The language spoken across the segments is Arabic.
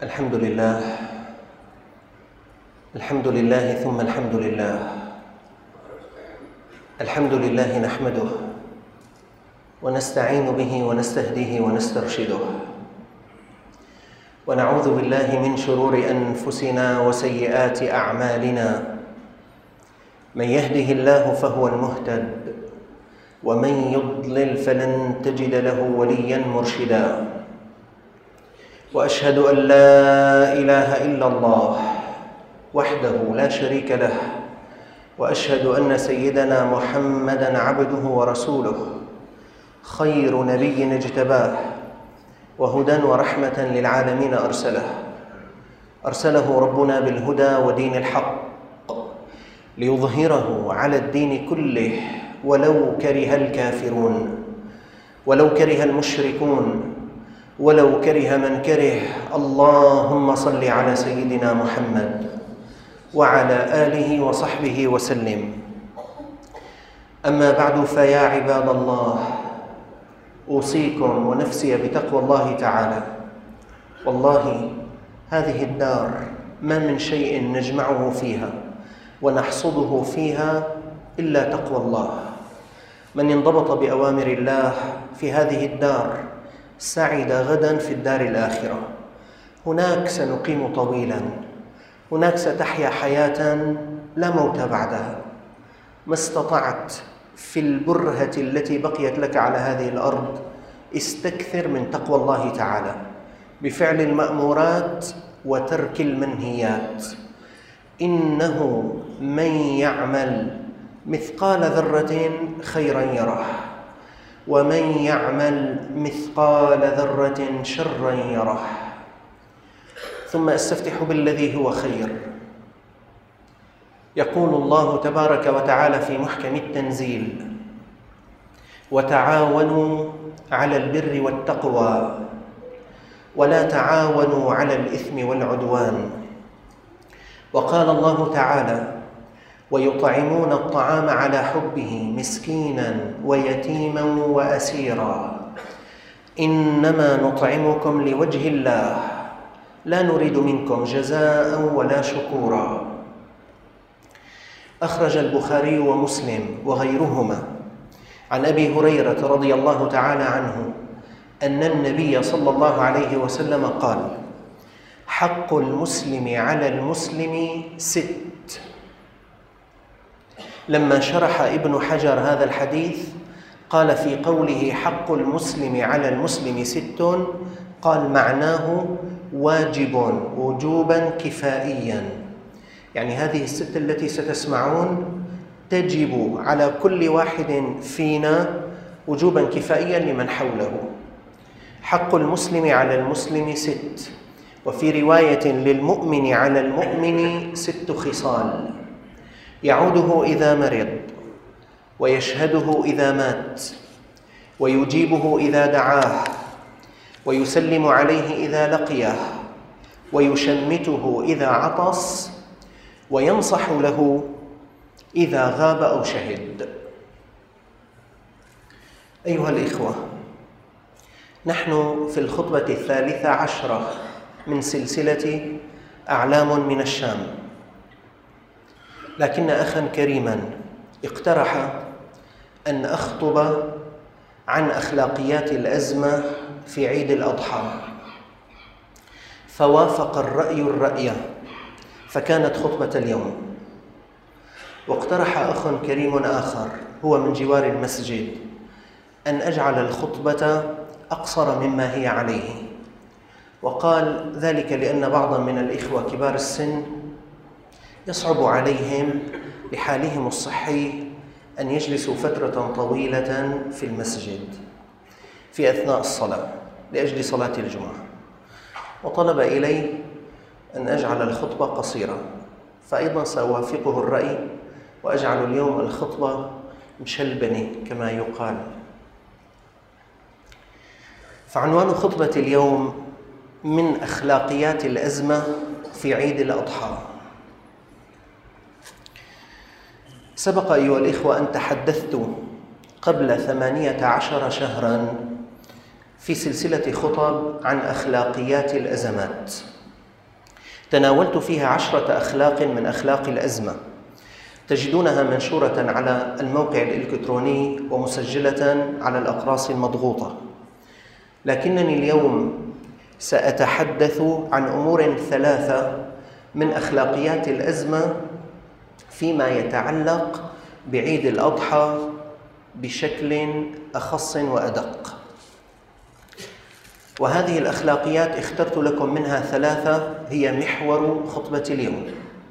الحمد لله الحمد لله ثم الحمد لله. الحمد لله نحمده ونستعين به ونستهديه ونسترشده، ونعوذ بالله من شرور أنفسنا وسيئات أعمالنا. من يهده الله فهو المهتد، ومن يضلل فلن تجد له وليا مرشدا. وأشهد أن لا إله إلا الله وحده لا شريك له، وأشهد أن سيدنا محمدًا عبده ورسوله، خير نبي اجتباه، وهدى ورحمة للعالمين أرسله ربنا بالهدى ودين الحق ليظهره على الدين كله ولو كره الكافرون، ولو كره المشركون، ولو كره من كره. اللهم صل على سيدنا محمد وعلى آله وصحبه وسلم. أما بعد، فيا عباد الله، أوصيكم ونفسي بتقوى الله تعالى. والله هذه الدار ما من شيء نجمعه فيها ونحصده فيها إلا تقوى الله. من انضبط بأوامر الله في هذه الدار سعد غدا في الدار الآخرة. هناك سنقيم طويلا، هناك ستحيا حياة لا موت بعدها. ما استطعت في البرهة التي بقيت لك على هذه الأرض استكثر من تقوى الله تعالى بفعل المأمورات وترك المنهيات. إنه من يعمل مثقال ذرة خيرا يره، ومن يعمل مثقال ذرة شرا يره. ثم أستفتح بالذي هو خير. يقول الله تبارك وتعالى في محكم التنزيل: وتعاونوا على البر والتقوى ولا تعاونوا على الإثم والعدوان. وقال الله تعالى: ويطعمون الطعام على حبه مسكينا ويتيما وأسيرا إنما نطعمكم لوجه الله لا نريد منكم جزاء ولا شكورا. أخرج البخاري ومسلم وغيرهما عن أبي هريرة رضي الله تعالى عنه أن النبي صلى الله عليه وسلم قال: حق المسلم على المسلم 6. لما شرح ابن حجر هذا الحديث قال في قوله حق المسلم على المسلم 6، قال معناه واجب وجوبا كفائيا. يعني هذه 6 التي ستسمعون تجب على كل واحد فينا وجوبا كفائيا لمن حوله. حق المسلم على المسلم 6، وفي رواية للمؤمن على المؤمن 6 خصال: يعوده إذا مرض، ويشهده إذا مات، ويجيبه إذا دعاه، ويسلم عليه إذا لقيه، ويشمته إذا عطس، وينصح له إذا غاب أو شهد. أيها الإخوة، نحن في الخطبة 13 من سلسلة أعلام من الشام، لكن أخاً كريماً اقترح أن أخطب عن أخلاقيات الأزمة في عيد الأضحى، فوافق الرأي فكانت خطبة اليوم. واقترح أخ كريم آخر هو من جوار المسجد أن أجعل الخطبة أقصر مما هي عليه، وقال ذلك لأن بعضاً من الإخوة كبار السن يصعب عليهم لحالهم الصحي أن يجلسوا فترة طويلة في المسجد في أثناء الصلاة لأجل صلاة الجمعة، وطلب إلي أن أجعل الخطبة قصيرة، فأيضا سأوافقه الرأي وأجعل اليوم الخطبة مشلبنة كما يقال. فعنوان خطبة اليوم: من أخلاقيات الأزمة في عيد الأضحى. سبق أيها الإخوة أن تحدثت قبل 18 شهراً في سلسلة خطب عن أخلاقيات الأزمات، تناولت فيها 10 أخلاق من أخلاق الأزمة، تجدونها منشورة على الموقع الإلكتروني ومسجلة على الأقراص المضغوطة، لكنني اليوم سأتحدث عن أمور 3 من أخلاقيات الأزمة فيما يتعلق بعيد الأضحى بشكل أخص وأدق. وهذه الأخلاقيات اخترت لكم منها 3 هي محور خطبة اليوم.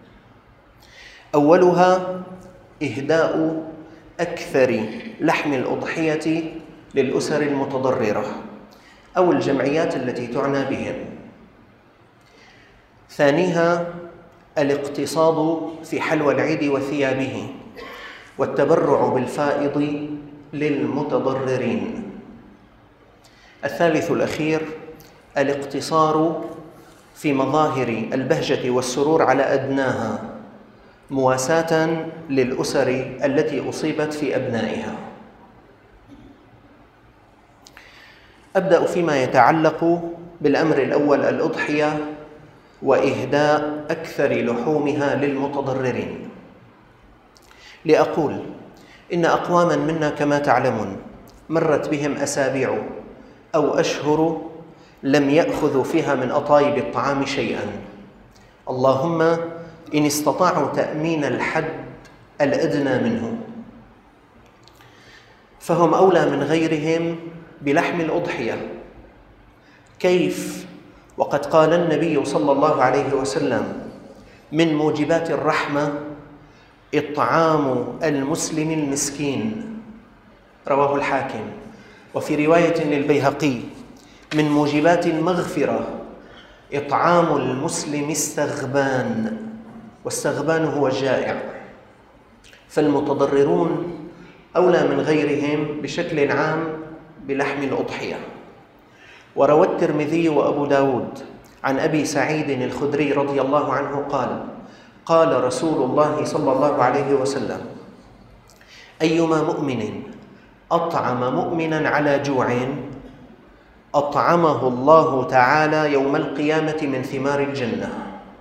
أولها إهداء أكثر لحم الأضحية للأسر المتضررة أو الجمعيات التي تعنى بهم. ثانيها الاقتصاد في حلوى العيد وثيابه والتبرع بالفائض للمتضررين. الثالث الأخير الاقتصار في مظاهر البهجة والسرور على أدناها مواساة للأسر التي أصيبت في أبنائها. أبدأ فيما يتعلق بالأمر الأول، الأضحية وإهداء أكثر لحومها للمتضررين، لأقول إن أقواما منا كما تعلمون مرت بهم أسابيع أو أشهر لم يأخذوا فيها من أطايب الطعام شيئا، اللهم إن استطاعوا تأمين الحد الأدنى منه، فهم أولى من غيرهم بلحم الأضحية. كيف وقد قال النبي صلى الله عليه وسلم من موجبات الرحمة إطعام المسلم المسكين، رواه الحاكم. وفي رواية للبيهقي من موجبات المغفرة إطعام المسلم السغبان، والسغبان هو الجائع. فالمتضررون أولى من غيرهم بشكل عام بلحم الأضحية. وروى الترمذي وأبو داود عن أبي سعيد الخدري رضي الله عنه قال: قال رسول الله صلى الله عليه وسلم: أيما مؤمن أطعم مؤمنا على جوع أطعمه الله تعالى يوم القيامة من ثمار الجنة،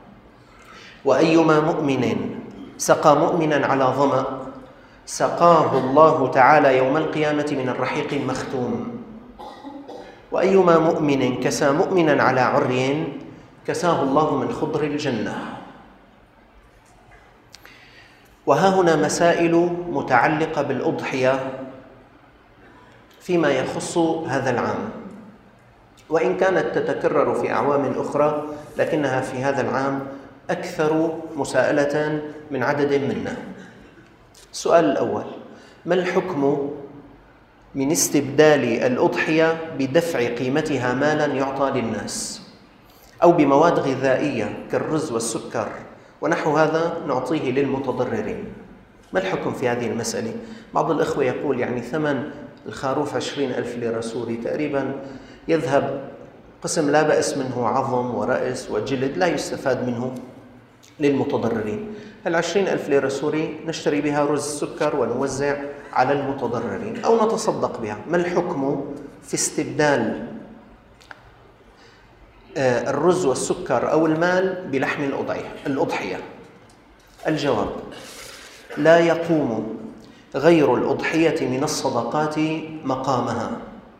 وأيما مؤمن سقى مؤمنا على ظمأ سقاه الله تعالى يوم القيامة من الرحيق المختوم، وأيما مؤمن كسى مؤمنا على عري كساه الله من خضر الجنة. وها هنا مسائل متعلقة بالأضحية فيما يخص هذا العام، وإن كانت تتكرر في أعوام أخرى لكنها في هذا العام أكثر مساءلة من عدد منا. السؤال الأول: ما الحكم من استبدال الأضحية بدفع قيمتها مالا يعطى للناس أو بمواد غذائية كالرز والسكر ونحو هذا نعطيه للمتضررين؟ ما الحكم في هذه المسألة؟ بعض الأخوة يقول يعني ثمن الخروف 20,000 ليرة سوري تقريبا يذهب قسم لا بأس منه عظم ورأس وجلد لا يستفاد منه للمتضررين. 20,000 ليرة سوري نشتري بها رز سكر ونوزع على المتضررين أو نتصدق بها. ما الحكم في استبدال الرز والسكر أو المال بلحم الأضحية؟ الجواب: لا يقوم غير الأضحية من الصدقات مقامها،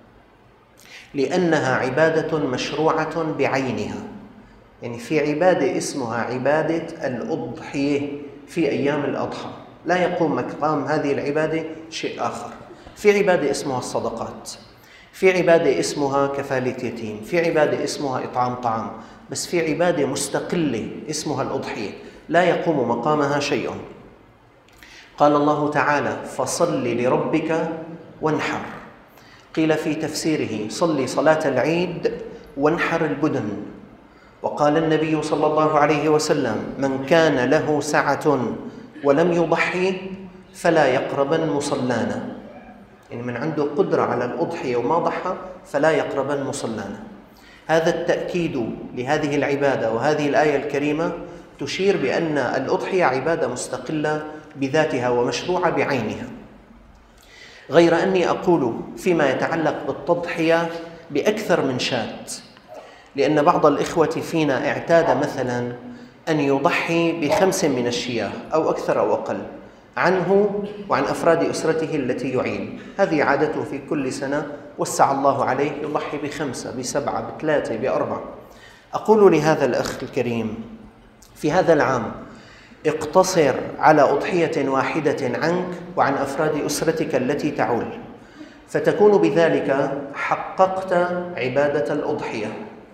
لأنها عبادة مشروعة بعينها. يعني في عبادة اسمها عبادة الأضحية في أيام الأضحى، لا يقوم مقام هذه العبادة شيء آخر. في عبادة اسمها الصدقات، في عبادة اسمها كفالة يتيم، في عبادة اسمها إطعام طعام، بس في عبادة مستقلة اسمها الأضحية لا يقوم مقامها شيء. قال الله تعالى: فصل لربك وانحر. قيل في تفسيره: صلي صلاة العيد وانحر البدن. وقال النبي صلى الله عليه وسلم: من كان له سعة ولم يضحي فلا يقربن مصلانا. يعني من عنده قدرة على الأضحية وما ضحى فلا يقربن مصلانا. هذا التأكيد لهذه العبادة، وهذه الآية الكريمة تشير بأن الأضحية عبادة مستقلة بذاتها ومشروعة بعينها. غير أني أقول فيما يتعلق بالتضحية بأكثر من شاة، لأن بعض الإخوة فينا اعتاد مثلا أن يضحي ب5 من الشياه أو أكثر أو أقل عنه وعن أفراد أسرته التي يعين. هذه عادته في كل سنة، وسع الله عليه، يضحي ب5 ب7 ب3 ب4. أقول لهذا الأخ الكريم في هذا العام اقتصر على أضحية واحدة عنك وعن أفراد أسرتك التي تعول، فتكون بذلك حققت عبادة الأضحية،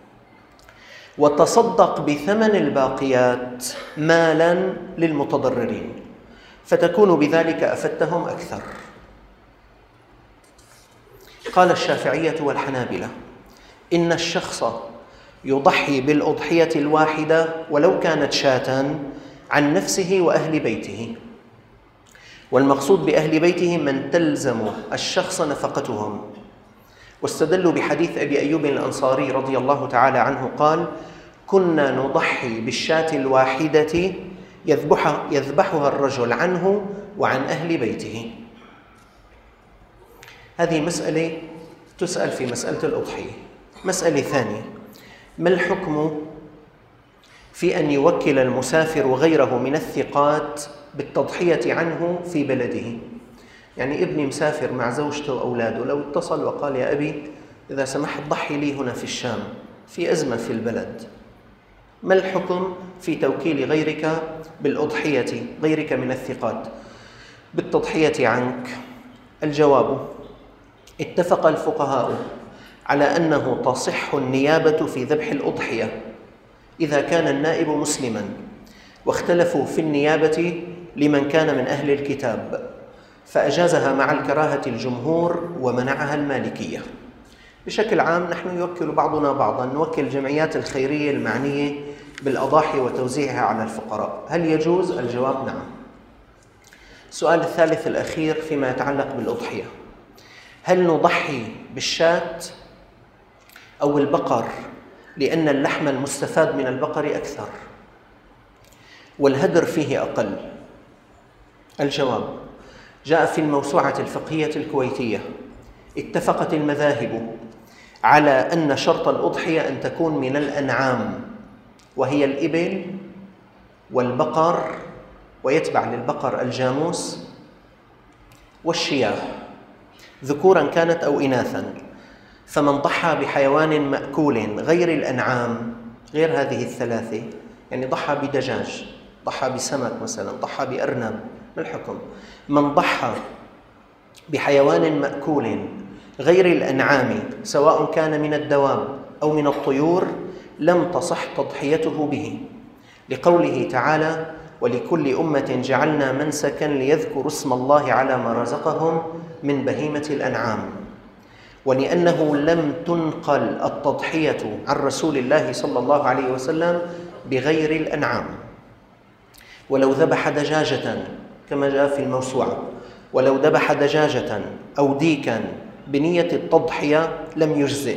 وتصدق بثمن الباقيات مالا للمتضررين، فتكون بذلك أفدتهم أكثر. قال الشافعية والحنابلة إن الشخص يضحي بالأضحية الواحدة ولو كانت شاة عن نفسه وأهل بيته، والمقصود بأهل بيته من تلزم الشخص نفقتهم، واستدلوا بحديث أبي أيوب الأنصاري رضي الله تعالى عنه قال: كنا نضحي بالشاة الواحدة يذبحها الرجل عنه وعن أهل بيته. هذه مسألة تسأل في مسألة الأضحية. مسألة ثانية: ما الحكم في أن يوكل المسافر غيره من الثقات بالتضحية عنه في بلده؟ يعني ابني مسافر مع زوجته وأولاده، لو اتصل وقال: يا أبي إذا سمحت ضحي لي هنا في الشام، في أزمة في البلد، ما الحكم في توكيل غيرك بالأضحية، غيرك من الثقات بالتضحية عنك؟ الجواب: اتفق الفقهاء على أنه تصح النيابة في ذبح الأضحية إذا كان النائب مسلما، واختلفوا في النيابة لمن كان من أهل الكتاب، فأجازها مع الكراهة الجمهور ومنعها المالكية. بشكل عام نحن يوكل بعضنا بعضا، نوكل الجمعيات الخيرية المعنية بالأضاحي وتوزيعها على الفقراء. هل يجوز؟ الجواب: نعم. السؤال الثالث الأخير فيما يتعلق بالأضحية: هل نضحي بالشاة أو البقر لأن اللحم المستفاد من البقر أكثر والهدر فيه أقل؟ الجواب: جاء في الموسوعة الفقهية الكويتية اتفقت المذاهب على أن شرط الأضحية أن تكون من الأنعام، وهي الإبل والبقر، ويتبع للبقر الجاموس والشياه، ذكورا كانت أو إناثا. فمن ضحى بحيوان مأكول غير الأنعام، غير هذه الثلاثة، يعني ضحى بدجاج، ضحى بسمك مثلا، ضحى بأرنب، ما الحكم؟ من ضحى بحيوان مأكول غير الأنعام سواء كان من الدواب أو من الطيور لم تصح تضحيته به، لقوله تعالى: ولكل أمة جعلنا منسكا ليذكروا اسم الله على ما رزقهم من بهيمة الأنعام، ولأنه لم تنقل التضحية عن رسول الله صلى الله عليه وسلم بغير الأنعام. ولو ذبح دجاجة كما جاء في الموسوعة، ولو ذبح دجاجة أو ديكا بنية التضحية لم يجزئ.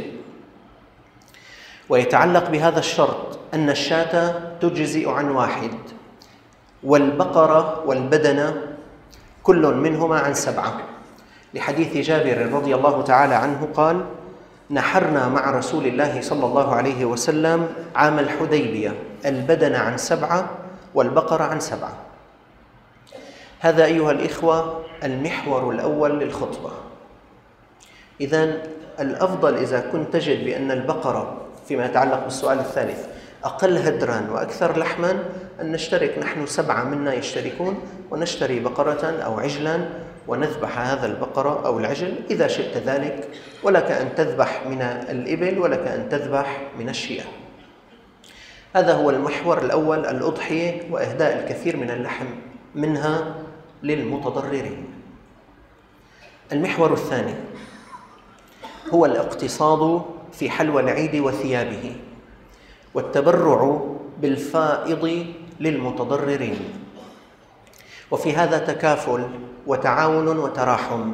ويتعلق بهذا الشرط أن الشاة تجزئ عن واحد، والبقرة والبدنة كل منهما عن 7، لحديث جابر رضي الله تعالى عنه قال: نحرنا مع رسول الله صلى الله عليه وسلم عام الحديبية البدن عن 7 والبقرة عن 7. هذا أيها الإخوة المحور الأول للخطبة. إذن الأفضل إذا كنت تجد بأن البقرة فيما يتعلق بالسؤال الثالث أقل هدرا وأكثر لحما، أن نشترك نحن 7 منا يشتركون ونشتري بقرة أو عجلا ونذبح هذا البقرة أو العجل إذا شئت ذلك، ولك أن تذبح من الإبل ولك أن تذبح من الشياه. هذا هو المحور الأول، الأضحية وإهداء الكثير من اللحم منها للمتضررين. المحور الثاني هو الاقتصاد في حلوى العيد وثيابه، والتبرع بالفائض للمتضررين، وفي هذا تكافل وتعاون وتراحم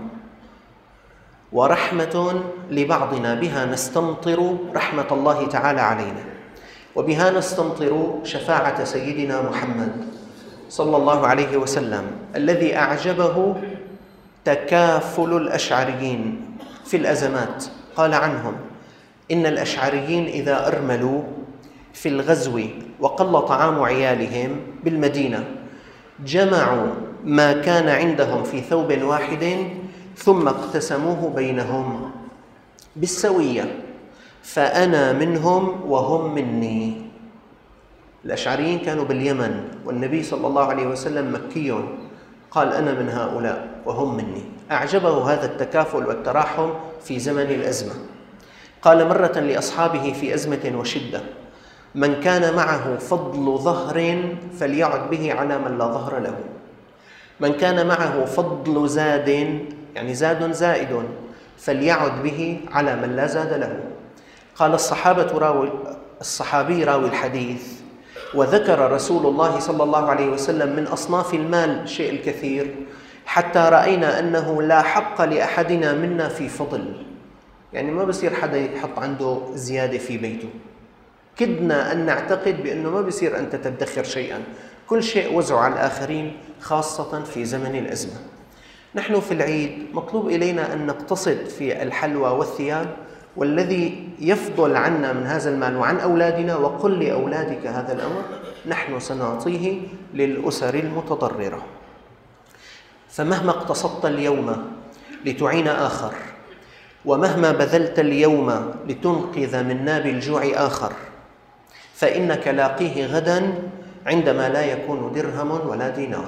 ورحمة لبعضنا، بها نستمطر رحمة الله تعالى علينا، وبها نستمطر شفاعة سيدنا محمد صلى الله عليه وسلم الذي أعجبه تكافل الأشعريين في الأزمات. قال عنهم: إن الأشعريين إذا أرملوا في الغزو وقل طعام عيالهم بالمدينة جمعوا ما كان عندهم في ثوب واحد ثم اقتسموه بينهم بالسوية، فأنا منهم وهم مني. الأشعريين كانوا باليمن والنبي صلى الله عليه وسلم مكي، قال أنا من هؤلاء وهم مني. أعجبه هذا التكافل والتراحم في زمن الأزمة. قال مرة لأصحابه في أزمة وشدة: من كان معه فضل ظهر فليعد به على من لا ظهر له، من كان معه فضل زاد يعني زاد زائد فليعد به على من لا زاد له. قال الصحابي راوي الحديث: وذكر رسول الله صلى الله عليه وسلم من أصناف المال شيء الكثير حتى رأينا أنه لا حق لأحدنا منا في فضل، يعني ما بصير حدا يحط عنده زيادة في بيته. كدنا أن نعتقد بأنه ما بصير أنت تدخر شيئا، كل شيء وزعه على الآخرين خاصة في زمن الأزمة. نحن في العيد مطلوب إلينا أن نقتصد في الحلوى والثياب، والذي يفضل عنا من هذا المال وعن أولادنا، وقل لأولادك هذا الأمر، نحن سنعطيه للأسر المتضررة. فمهما اقتصدت اليوم لتعين آخر، ومهما بذلت اليوم لتنقذ من ناب الجوع آخر، فإنك لاقيه غدا عندما لا يكون درهم ولا دينار.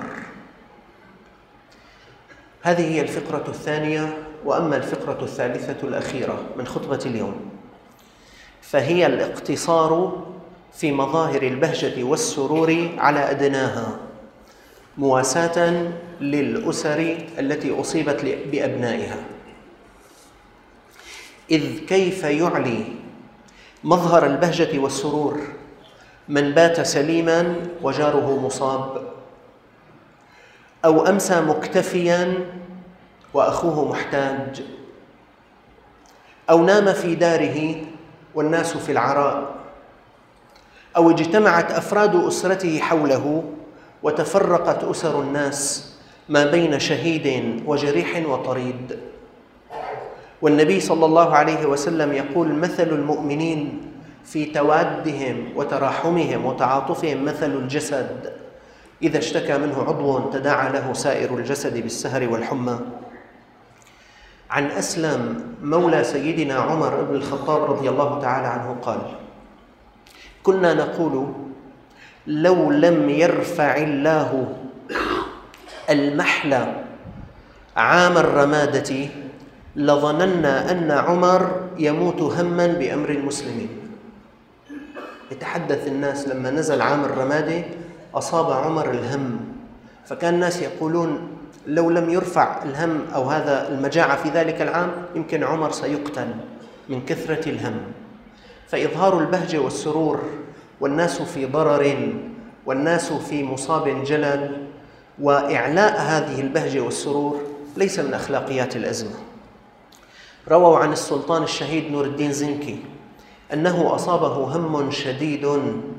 هذه هي الفقرة الثانية. وأما الفقرة الثالثة الأخيرة من خطبة اليوم فهي الاقتصار في مظاهر البهجة والسرور على أدناها، مواساة للأسر التي أصيبت بأبنائها. إذ كيف يعلي مظهر البهجة والسرور من بات سليما وجاره مصاب، أو أمسى مكتفيا وأخوه محتاج، أو نام في داره والناس في العراء، أو اجتمعت أفراد أسرته حوله وتفرقت أسر الناس ما بين شهيد وجريح وطريد. والنبي صلى الله عليه وسلم يقول: مثل المؤمنين في توادهم وتراحمهم وتعاطفهم مثل الجسد، إذا اشتكى منه عضو تداعى له سائر الجسد بالسهر والحمى. عن أسلم مولى سيدنا عمر بن الخطاب رضي الله تعالى عنه قال: كنا نقول لو لم يرفع الله المحل عام الرمادة لظننا أن عمر يموت هما بأمر المسلمين. يتحدث الناس لما نزل عام الرمادة أصاب عمر الهم، فكان الناس يقولون لو لم يرفع الهم أو هذا المجاعة في ذلك العام يمكن عمر سيقتل من كثرة الهم. فإظهار البهجة والسرور والناس في ضرر والناس في مصاب جلل، وإعلاء هذه البهجة والسرور ليس من أخلاقيات الأزمة. رووا عن السلطان الشهيد نور الدين زنكي أنه أصابه هم شديد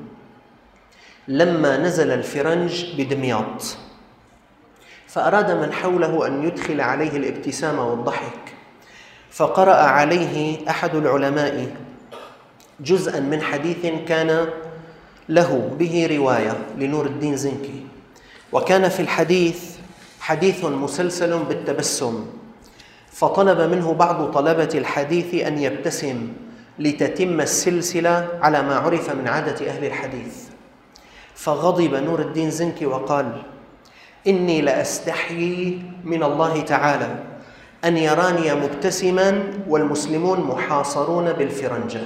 لما نزل الفرنج بدمياط، فأراد من حوله أن يدخل عليه الابتسام والضحك، فقرأ عليه أحد العلماء جزءاً من حديث كان له به رواية لنور الدين زنكي، وكان في الحديث حديث مسلسل بالتبسم، فطلب منه بعض طلبة الحديث أن يبتسم لتتم السلسلة على ما عرف من عادة أهل الحديث. فغضب نور الدين زنكي وقال: إني لأستحيي من الله تعالى أن يراني مبتسما والمسلمون محاصرون بالفرنجة.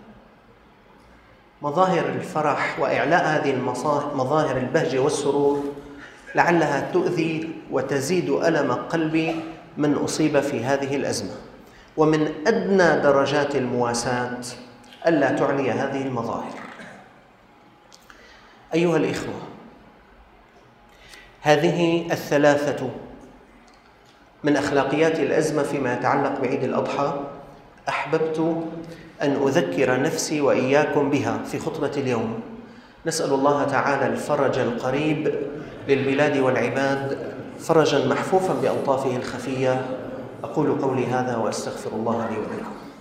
مظاهر الفرح وإعلاء هذه مظاهر البهجة والسرور لعلها تؤذي وتزيد ألم قلبي من أصيب في هذه الأزمة. ومن أدنى درجات المواساة ألا تعلي هذه المظاهر. أيها الإخوة، هذه الثلاثة من أخلاقيات الأزمة فيما يتعلق بعيد الأضحى أحببت أن أذكر نفسي وإياكم بها في خطبة اليوم. نسأل الله تعالى الفرج القريب للبلاد والعباد، فرجاً محفوفاً بألطافه الخفية. أقول قولي هذا وأستغفر الله لي ولكم.